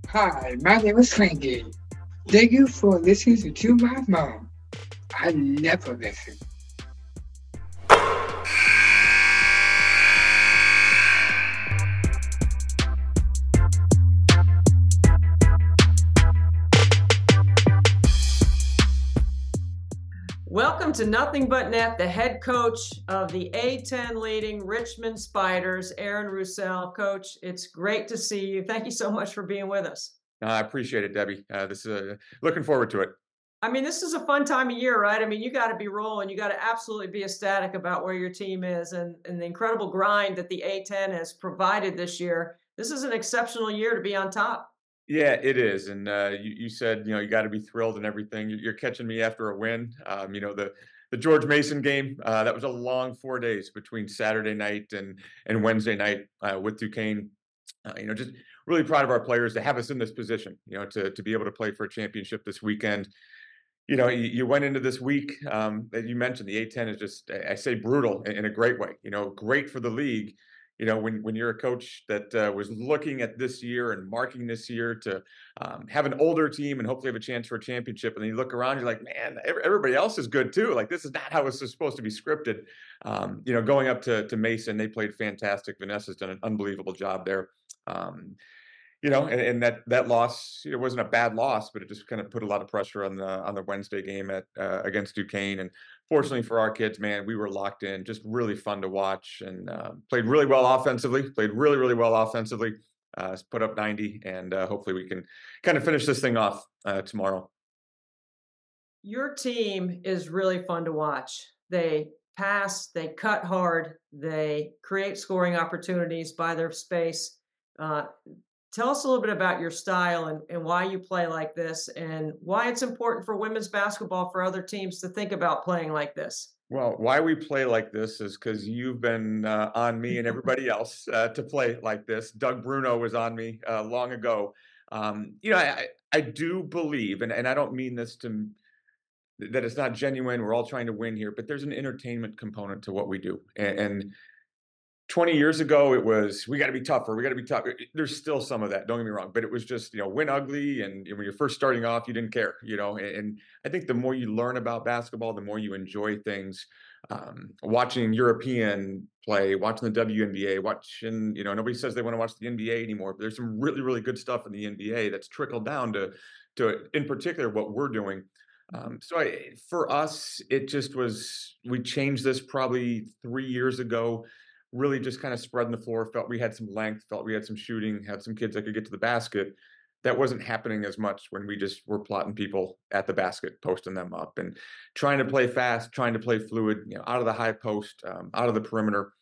Hi, my name is Frankie. Thank you for listening to My Mom. I never listen. Welcome to Nothing But Net, the head coach of the A10 leading Richmond Spiders, Aaron Roussel. Coach, it's great to see you. Thank you so much for being with us. I appreciate it, Debbie. This is looking forward to it. I mean, this is a fun time of year, right? I mean, you got to be rolling. You got to absolutely be ecstatic about where your team is and the incredible grind that the A10 has provided this year. This is an exceptional year to be on top. Yeah, it is. And you said you got to be thrilled and everything. You're catching me after a win. The George Mason game. That was a long 4 days between Saturday night and Wednesday night with Duquesne. Just really proud of our players to have us in this position. To be able to play for a championship this weekend. You went into this week that you mentioned. The A10 is just, I say, brutal in a great way. Great for the league. When you're a coach that was looking at this year and marking this year to have an older team and hopefully have a chance for a championship, and then you look around, you're like, man, everybody else is good too. Like, this is not how it's supposed to be scripted. Going up to Mason, they played fantastic. Vanessa's done an unbelievable job there. And that loss, it wasn't a bad loss, but it just kind of put a lot of pressure on the Wednesday game against Duquesne. And fortunately for our kids, man, we were locked in. Just really fun to watch, and played really well offensively. Played really, really well offensively. Put up 90, and hopefully we can kind of finish this thing off tomorrow. Your team is really fun to watch. They pass, they cut hard, they create scoring opportunities by their space. Uh, Tell us a little bit about your style and why you play like this and why it's important for women's basketball for other teams to think about playing like this. Well, why we play like this is because you've been on me and everybody else to play like this. Doug Bruno was on me long ago. I do believe, and I don't mean this to that it's not genuine. We're all trying to win here, but there's an entertainment component to what we do. And 20 years ago, it was, we got to be tougher. We got to be tough. There's still some of that. Don't get me wrong, but it was just, win ugly. And when you're first starting off, you didn't care, and I think the more you learn about basketball, the more you enjoy things. Watching European play, watching the WNBA, watching, nobody says they want to watch the NBA anymore, but there's some really, really good stuff in the NBA that's trickled down to in particular, what we're doing. For us, it just was, we changed this probably 3 years ago, really just kind of spreading the floor, felt we had some length, felt we had some shooting, had some kids that could get to the basket. That wasn't happening as much when we just were plotting people at the basket, posting them up and trying to play fast, trying to play fluid, out of the high post, out of the perimeter.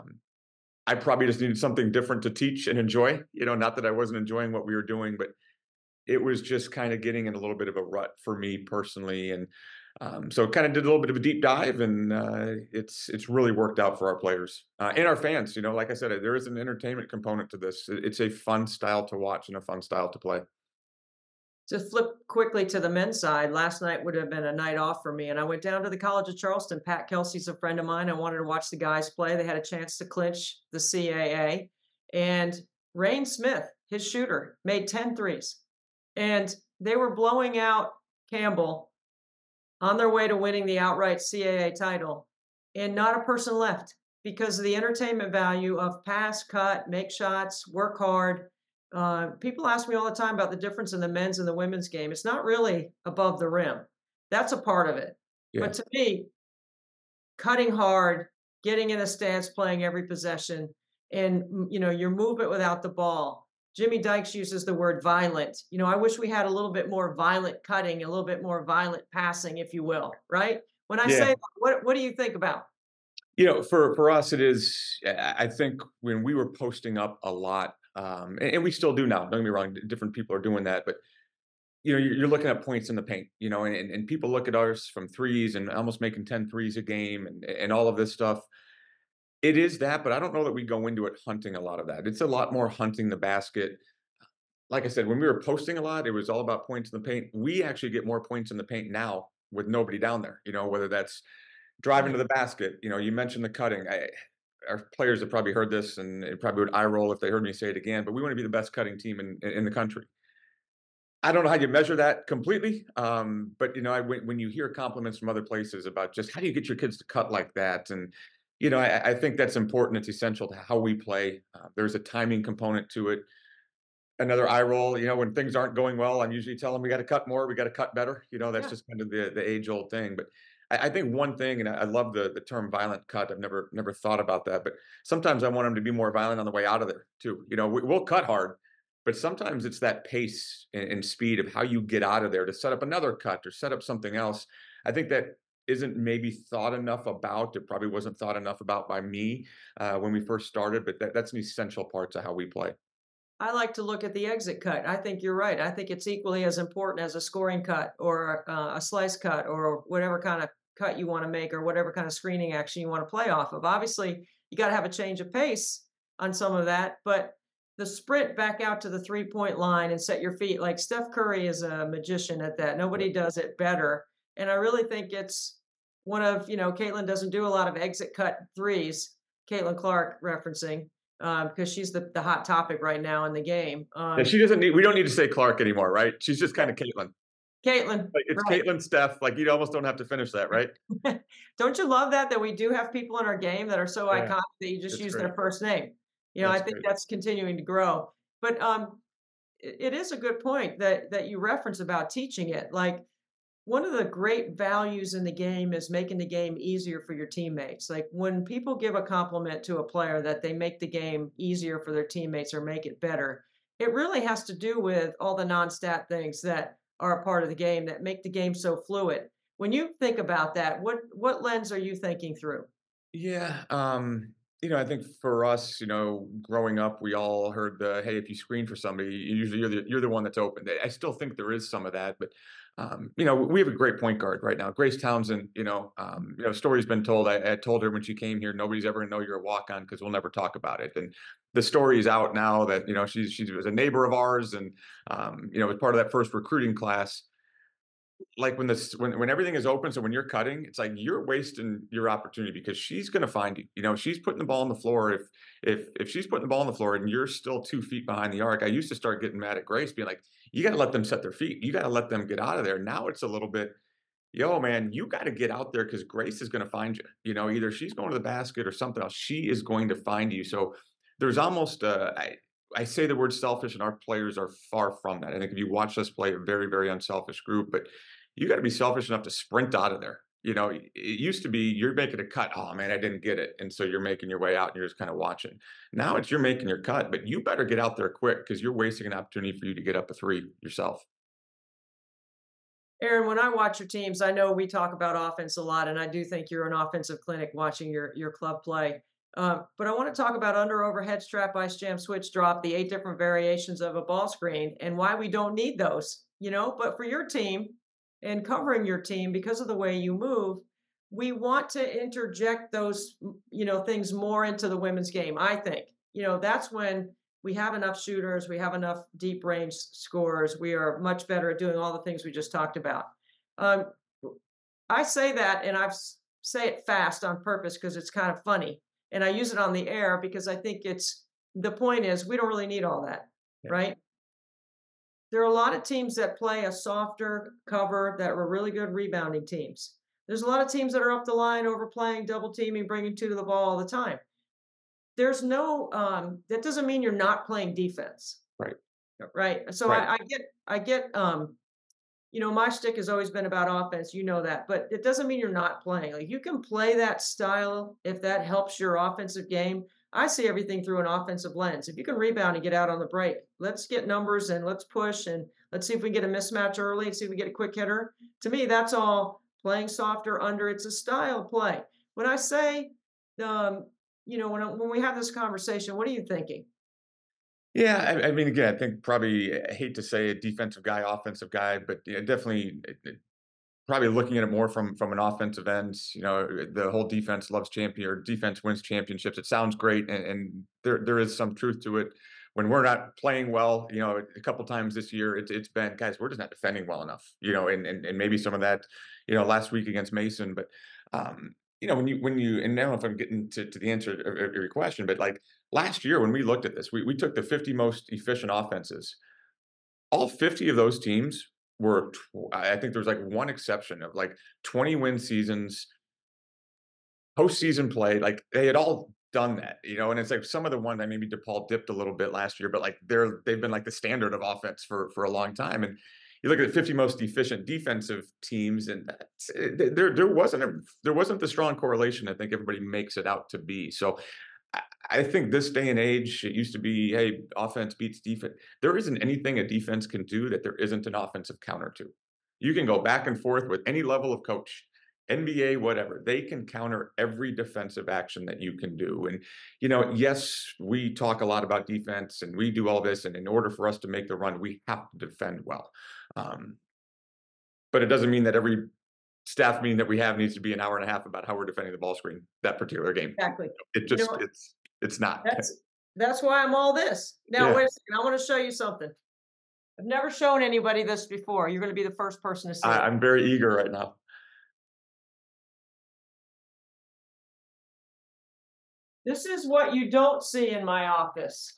I probably just needed something different to teach and enjoy, not that I wasn't enjoying what we were doing, but it was just kind of getting in a little bit of a rut for me personally. And so kind of did a little bit of a deep dive, and it's really worked out for our players and our fans. Like I said, there is an entertainment component to this. It's a fun style to watch and a fun style to play. To flip quickly to the men's side, last night would have been a night off for me, and I went down to the College of Charleston. Pat Kelsey's a friend of mine. I wanted to watch the guys play. They had a chance to clinch the CAA, and Rain Smith, his shooter, made 10 threes. And they were blowing out Campbell on their way to winning the outright CAA title, and not a person left because of the entertainment value of pass, cut, make shots, work hard. People ask me all the time about the difference in the men's and the women's game. It's not really above the rim. That's a part of it. Yeah. But to me, cutting hard, getting in a stance, playing every possession, and your movement without the ball. Jimmy Dykes uses the word violent. I wish we had a little bit more violent cutting, a little bit more violent passing, if you will, right? When I say Yeah. that, what do you think about? For us, it is, I think when we were posting up a lot, and we still do now, don't get me wrong, different people are doing that, but you're looking at points in the paint, and people look at us from threes and almost making 10 threes a game and all of this stuff. It is that, but I don't know that we go into it hunting a lot of that. It's a lot more hunting the basket. Like I said, when we were posting a lot, it was all about points in the paint. We actually get more points in the paint now with nobody down there, whether that's driving Right. to the basket. You mentioned the cutting. Our players have probably heard this, and it probably would eye roll if they heard me say it again, but we want to be the best cutting team in the country. I don't know how you measure that completely, but when you hear compliments from other places about just how do you get your kids to cut like that, and I think that's important. It's essential to how we play. There's a timing component to it. Another eye roll, when things aren't going well, I'm usually telling them we got to cut more, we got to cut better. That's Yeah. just kind of the age old thing. But I think one thing, and I love the term violent cut. I've never thought about that, but sometimes I want them to be more violent on the way out of there too. We'll cut hard, but sometimes it's that pace and speed of how you get out of there to set up another cut or set up something else. I think that isn't maybe thought enough about. It probably wasn't thought enough about by me when we first started, but that's an essential part to how we play. I like to look at the exit cut. I think you're right. I think it's equally as important as a scoring cut or a slice cut or whatever kind of cut you want to make or whatever kind of screening action you want to play off of. Obviously, you got to have a change of pace on some of that, but the sprint back out to the 3-point line and set your feet, like Steph Curry is a magician at that. Nobody does it better. And I really think it's one of, Caitlin doesn't do a lot of exit cut threes, Caitlin Clark referencing because she's the hot topic right now in the game. Yeah, she doesn't need. We don't need to say Clark anymore, right? She's just kind of Caitlin. Caitlin, Like it's right. Caitlin, Steph. Like you almost don't have to finish that, right? Don't you love that we do have people in our game that are so Yeah, iconic that you just it's use great. their first name? I That's think great. that's continuing to grow. But it is a good point that you reference about teaching it. Like one of the great values in the game is making the game easier for your teammates. Like when people give a compliment to a player that they make the game easier for their teammates or make it better, it really has to do with all the non-stat things that are a part of the game that make the game so fluid. When you think about that, what lens are you thinking through? Yeah. I think for us, growing up, we all heard the hey, if you screen for somebody, usually you're the one that's open. I still think there is some of that, but we have a great point guard right now, Grace Townsend. Story's been told. I told her when she came here, nobody's ever gonna know you're a walk on because we'll never talk about it. And the story is out now that she was a neighbor of ours, and was part of that first recruiting class. Like when everything is open, so when you're cutting, it's like you're wasting your opportunity because she's going to find you. She's putting the ball on the floor. If she's putting the ball on the floor and you're still 2 feet behind the arc, I used to start getting mad at Grace, being like, "You got to let them set their feet. You got to let them get out of there." Now it's a little bit, "Yo, man, you got to get out there because Grace is going to find you. Either she's going to the basket or something else. She is going to find you." So there's almost I say the word selfish, and our players are far from that. I think if you watch us play, a very, very unselfish group, but you got to be selfish enough to sprint out of there. It used to be you're making a cut. Oh man, I didn't get it, and so you're making your way out, and you're just kind of watching. Now it's you're making your cut, but you better get out there quick because you're wasting an opportunity for you to get up a three yourself. Aaron, when I watch your teams, I know we talk about offense a lot, and I do think you're an offensive clinic watching your club play. But I want to talk about under overhead strap, ice jam, switch drop, the 8 different variations of a ball screen, and why we don't need those. But for your team and covering your team because of the way you move, we want to interject those things more into the women's game. I think that's when we have enough shooters, we have enough deep range scorers. We are much better at doing all the things we just talked about. Um, I say that, and say it fast on purpose because it's kind of funny, and I use it on the air because I think it's the point is we don't really need all that, Yeah. right? There are a lot of teams that play a softer cover that were really good rebounding teams. There's a lot of teams that are up the line, overplaying, double teaming, bringing two to the ball all the time. There's no that doesn't mean you're not playing defense, Right. right? So Right. I get my shtick has always been about offense, that, but it doesn't mean you're not playing. Like you can play that style if that helps your offensive game. I see everything through an offensive lens. If you can rebound and get out on the break, let's get numbers and let's push and let's see if we can get a mismatch early and see if we get a quick hitter. To me, that's all playing softer under. It's a style play. When I say, when we have this conversation, what are you thinking? Yeah, I mean, again, I think probably I hate to say a defensive guy, offensive guy, but yeah, definitely probably looking at it more from an offensive end. The whole defense loves champion or defense wins championships. It sounds great, and there is some truth to it. When we're not playing well, a couple times this year, it's been guys, we're just not defending well enough. And maybe some of that, last week against Mason, but when you and I don't know if I'm getting to the answer of your question, but like last year when we looked at this, we took the 50 most efficient offenses all 50 of those teams were, I think there's like one exception of like 20-win seasons, postseason play, like they had all done that, and it's like some of the ones that maybe DePaul dipped a little bit last year, but like they've been like the standard of offense for a long time. And you look at the 50 most efficient defensive teams, and there wasn't the strong correlation I think everybody makes it out to be. So I think this day and age, it used to be, hey, offense beats defense. There isn't anything a defense can do that there isn't an offensive counter to. You can go back and forth with any level of coach, NBA, whatever. They can counter every defensive action that you can do. And, yes, we talk a lot about defense and we do all this. And in order for us to make the run, we have to defend well. Um, but it doesn't mean that every staff meeting that we have needs to be an hour and a half about how we're defending the ball screen that particular game. Exactly. It You know just what? it's not. That's why I'm all this. Now, Yeah. wait a second. I want to show you something. I've never shown anybody this before. You're going to be the first person to see it. I'm very eager right now. This is what you don't see in my office.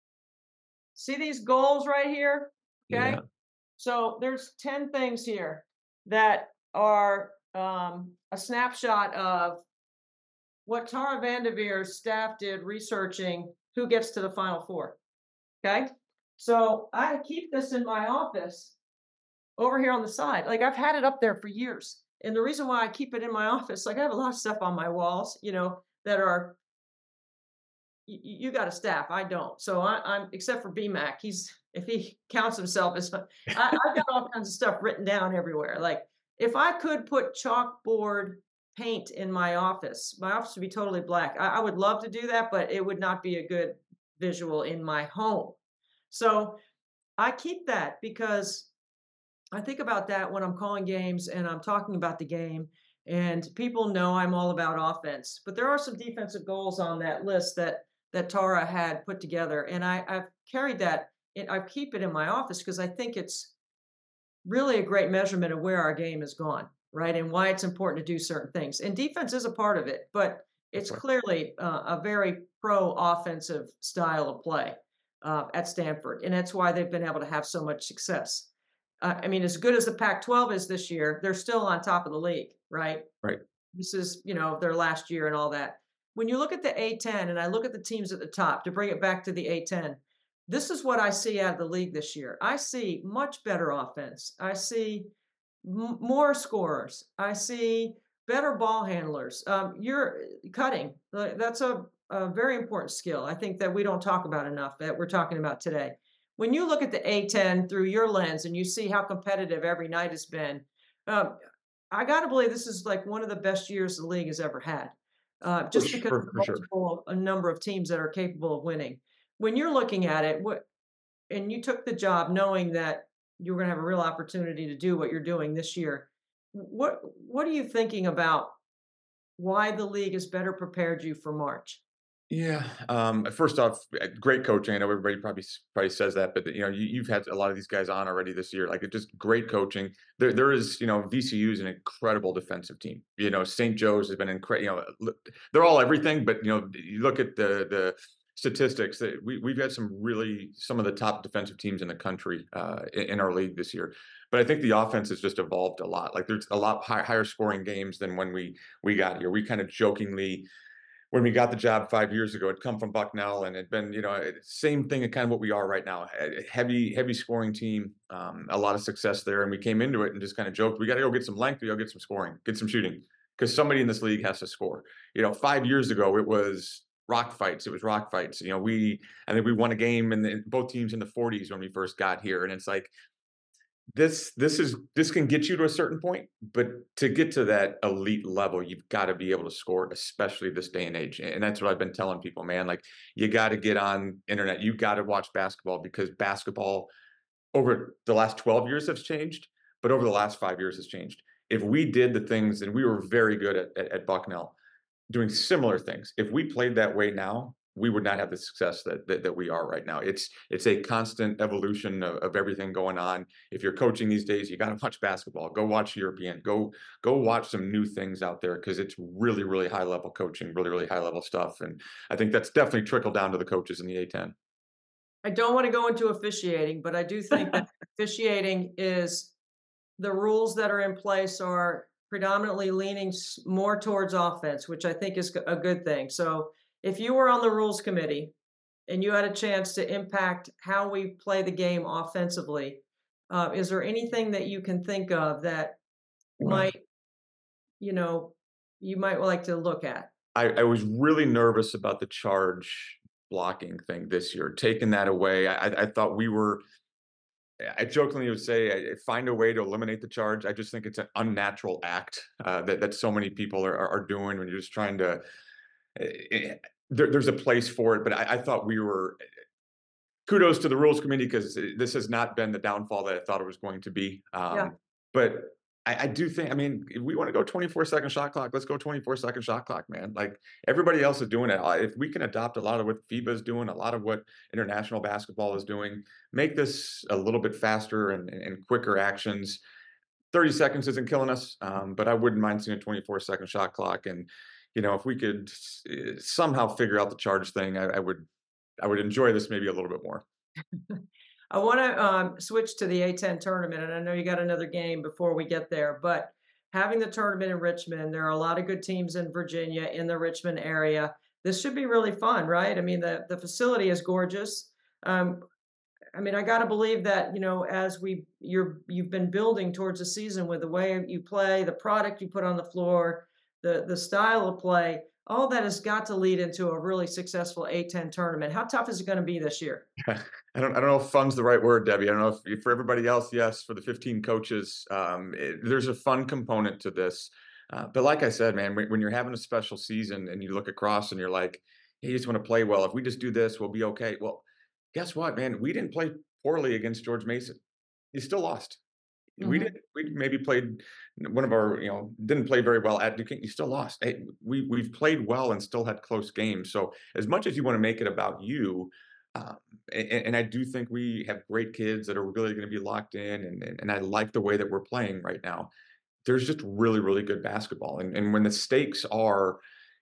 See these goals right here? Okay. Yeah. So there's 10 things here that are a snapshot of what Tara Vanderveer's staff did researching who gets to the Final Four. Okay. So I keep this in my office over here on the side. Like I've had it up there for years. And the reason why I keep it in my office, like I have a lot of stuff on my walls, that are you got a staff. I don't. So I'm except for BMAC. If he counts himself as I've got all kinds of stuff written down everywhere. Like if I could put chalkboard paint in my office would be totally black. I would love to do that, but it would not be a good visual in my home. So I keep that because I think about that when I'm calling games and I'm talking about the game. And people know I'm all about offense, but there are some defensive goals on that list that Tara had put together, and I've carried that. I keep it in my office because I think it's really a great measurement of where our game has gone, right, and why it's important to do certain things. And defense is a part of it, but it's Right. clearly a very pro-offensive style of play at Stanford, and that's why they've been able to have so much success. I mean, as good as the Pac-12 is this year, they're still on top of the league, right? Right. This is, their last year and all that. When you look at the A10 and I look at the teams at the top, to bring it back to the A10, this is what I see out of the league this year. I see much better offense. I see more scorers. I see better ball handlers. You're cutting. That's a very important skill. I think that we don't talk about enough that we're talking about today. When you look at the A10 through your lens and you see how competitive every night has been, I got to believe this is like one of the best years the league has ever had, just because of the For sure. multiple a number of teams that are capable of winning. When you're looking at it, and you took the job knowing that you were going to have a real opportunity to do what you're doing this year, what are you thinking about why the league has better prepared you for March? Yeah. First off, great coaching. I know everybody probably says that, but you've had a lot of these guys on already this year. Like it's just great coaching. There is, VCU is an incredible defensive team. St. Joe's has been incredible. They're all everything, but you look at the statistics that we've had some of the top defensive teams in the country in our league this year. But I think the offense has just evolved a lot. Like there's a lot higher scoring games than when we got here. We kind of jokingly, when we got the job 5 years ago, it'd come from Bucknell and it'd been, same thing, kind of what we are right now. A heavy scoring team, a lot of success there. And we came into it and just kind of joked, we got to go get some length, we got to get some scoring, get some shooting, because somebody in this league has to score. 5 years ago, it was rock fights. It was rock fights. I think we won a game and both teams in the 40s when we first got here. And it's like, this can get you to a certain point, but to get to that elite level, you've got to be able to score, especially this day and age. And that's what I've been telling people, man. Like you got to get on internet, you got to watch basketball, because basketball over the last 12 years has changed, but over the last 5 years has changed. If we did the things, and we were very good at Bucknell doing similar things, if we played that way now, we would not have the success that we are right now. It's a constant evolution of everything going on. If you're coaching these days, you got to watch basketball. Go watch European. Go watch some new things out there, because it's really, really high level coaching, really, really high level stuff. And I think that's definitely trickled down to the coaches in the A10. I don't want to go into officiating, but I do think that officiating is the rules that are in place are predominantly leaning more towards offense, which I think is a good thing. So if you were on the rules committee and you had a chance to impact how we play the game offensively, is there anything that you can think of that Well, might, you know, you might like to look at? I was really nervous about the charge blocking thing this year, taking that away. I thought we were. I jokingly would say, find a way to eliminate the charge. I just think it's an unnatural act that so many people are doing when you're just trying to. There's a place for it, but I thought we were. Kudos to the rules committee because this has not been the downfall that I thought it was going to be. Yeah. But I do think, I mean, if we want to go 24-second shot clock, let's go 24-second shot clock, man. Like everybody else is doing it. If we can adopt a lot of what FIBA is doing, a lot of what international basketball is doing, make this a little bit faster and quicker actions. 30 seconds isn't killing us, but I wouldn't mind seeing a 24-second shot clock. And, if we could somehow figure out the charge thing, I would enjoy this maybe a little bit more. I want to switch to the A10 tournament, and I know you got another game before we get there, but having the tournament in Richmond, there are a lot of good teams in Virginia in the Richmond area. This should be really fun, right? I mean, the facility is gorgeous. I mean, I got to believe that, as you've been building towards the season with the way you play, the product you put on the floor, the style of play, all that has got to lead into a really successful A10 tournament. How tough is it going to be this year? I don't know if fun's the right word, Debbie. I don't know if for everybody else, yes. For the 15 coaches, there's a fun component to this. But like I said, man, when you're having a special season and you look across and you're like, hey, you just want to play well. If we just do this, we'll be okay. Well, guess what, man? We didn't play poorly against George Mason. You still lost. We Mhm. did. We maybe played one of our, didn't play very well at Duquesne. You still lost. Hey, we've played well and still had close games. So as much as you want to make it about you, um, and I do think we have great kids that are really going to be locked in, and I like the way that we're playing right now. There's just really, really good basketball, and when the stakes are,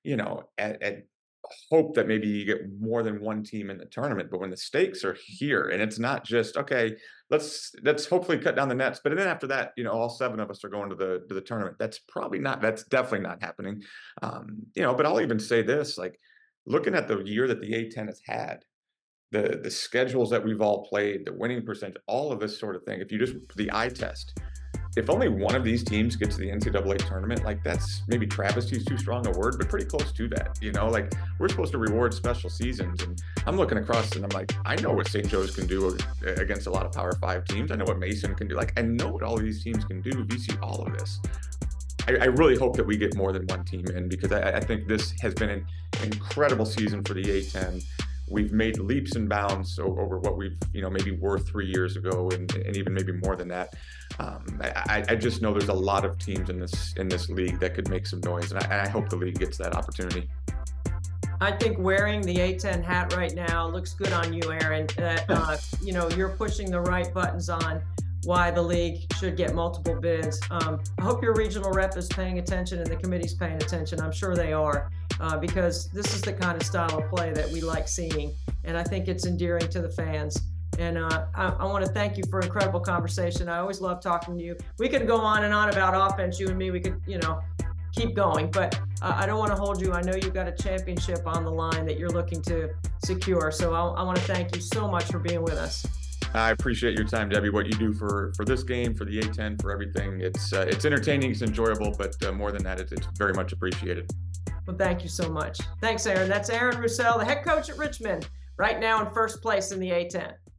at hope that maybe you get more than one team in the tournament, but when the stakes are here and it's not just okay, let's hopefully cut down the nets, but then after that, all seven of us are going to the tournament. That's definitely not happening. But I'll even say this, like looking at the year that the A10 has had, the schedules that we've all played, the winning percentage, all of this sort of thing. If you just the eye test, if only one of these teams gets to the NCAA tournament, like that's maybe travesty is too strong a word, but pretty close to that. Like we're supposed to reward special seasons, and I'm looking across and I'm like, I know what St. Joe's can do against a lot of Power 5 teams. I know what Mason can do. Like I know what all of these teams can do. VC, all of this. I really hope that we get more than one team in because I think this has been an incredible season for the A10. We've made leaps and bounds over what we've, maybe were 3 years ago, and even maybe more than that. I just know there's a lot of teams in this league that could make some noise, and I hope the league gets that opportunity. I think wearing the A10 hat right now looks good on you, Aaron. That you're pushing the right buttons on why the league should get multiple bids. I hope your regional rep is paying attention and the committee's paying attention. I'm sure they are, because this is the kind of style of play that we like seeing, and I think it's endearing to the fans. And I want to thank you for incredible conversation. I always love talking to you. We could go on and on about offense, you and me. We could, keep going, but I don't want to hold you. I know you've got a championship on the line that you're looking to secure. So I want to thank you so much for being with us. I appreciate your time, Debbie. What you do for this game, for the A10, for everything. It's entertaining, it's enjoyable, but more than that, it's very much appreciated. Well, thank you so much. Thanks, Aaron. That's Aaron Roussel, the head coach at Richmond, right now in first place in the A10.